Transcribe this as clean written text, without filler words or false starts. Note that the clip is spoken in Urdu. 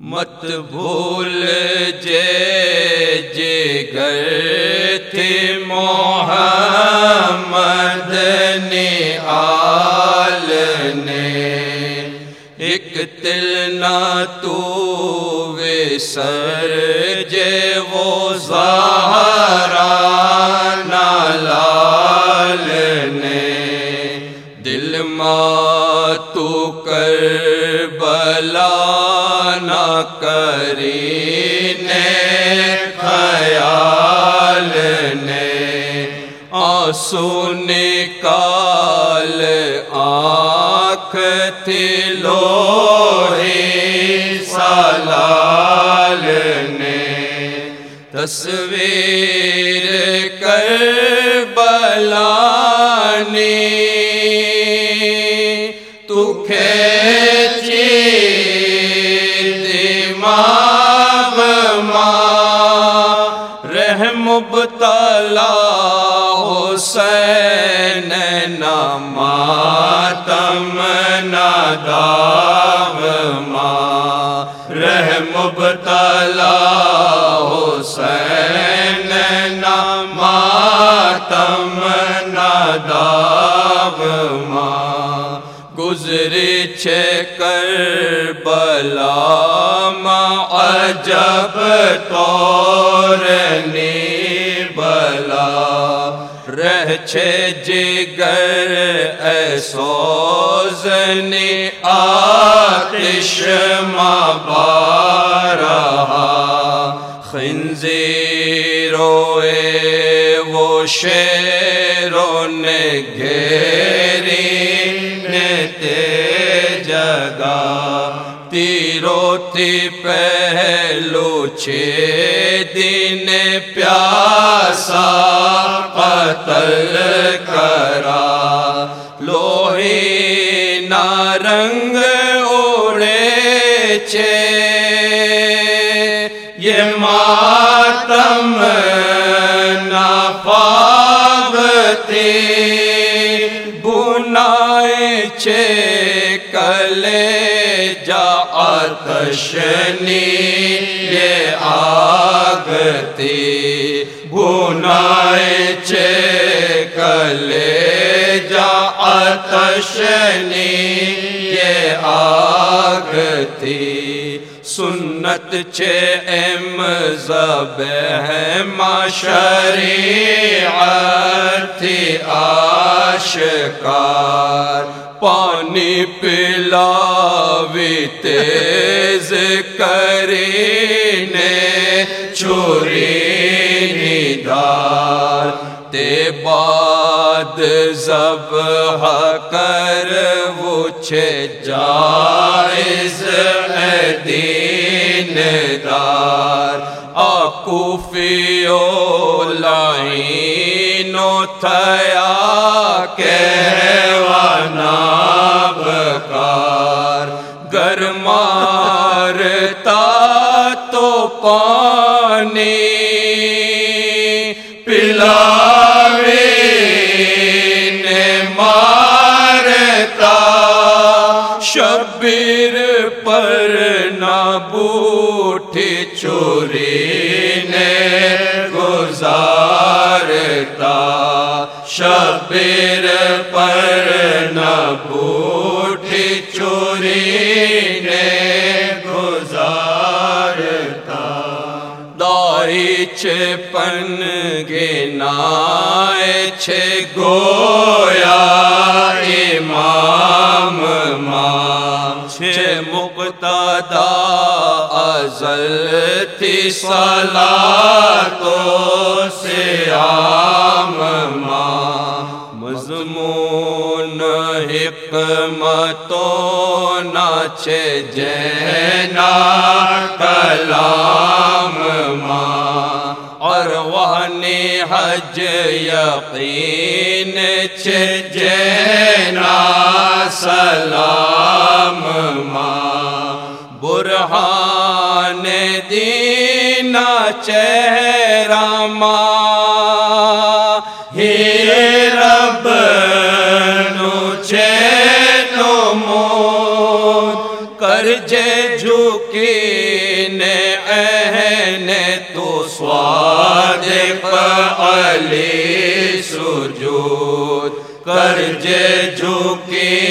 مت بھول جگر تھے محمد نے آل نے، ایک تل نہ تو وسر جے وہ زہرا نالال نے، دل ماں تو کربلا نہ کرینے خیال نے، آنسو نکال آنکھ تھی لوہی سلال نے، تصویر کربلا نے تو کھینچی دماغ ماں، رہ مبتلا حسین نہ ماتم نہ داغ ماں، رہ مبتلا حسین نہ ماتم نہ داغ ماں، گزری چھ کربلا ماں عجب طور نی بلا، رہ چھ جگر اے سوزنی آتش ماں بارہا، خنزیروئے وہ شیروں نے گھیری جگہ، تیرو تی پہلو چھ دن پیاسا قتل کرا، لوہی نارنگ اوڑے چھے یہ ماتم نہ پاگتے، بنائے چھے کلے جا آتشنی یہ آگ تھی، بنائے چھے کلے جا آتشنی یہ آگ تھی، سنت چھے ام ذبح ما شریعت تھی آشکار، پانی پلاوی تیز کرینے چھری ندار، تے بعد ذبح کر وہ چھے جائز دین دار، آکوفیو لائنو تھیا کہوانا بکار، گر مارتا تو پانی پلاوی نے مارتا، شبیر پر نہ بوٹھی چوری نے گزارتا، شبیر پر نہ بوٹھی چوری نے گزارتا، دائی چھے پن گنائے چھے گویا امام ماں، چھے مقتدا ازل تھی صلاۃ و صیام ماں، مضمون حکمتوں نہ چھے جینا کلام ماں، اور وہنی حج یقین چھے جینا سلام ماں، برہان دینا چہرہ ماں، ہی رب نو چینو مون کر جے جھکی عین تو صادق علی سجود کر جے جھکی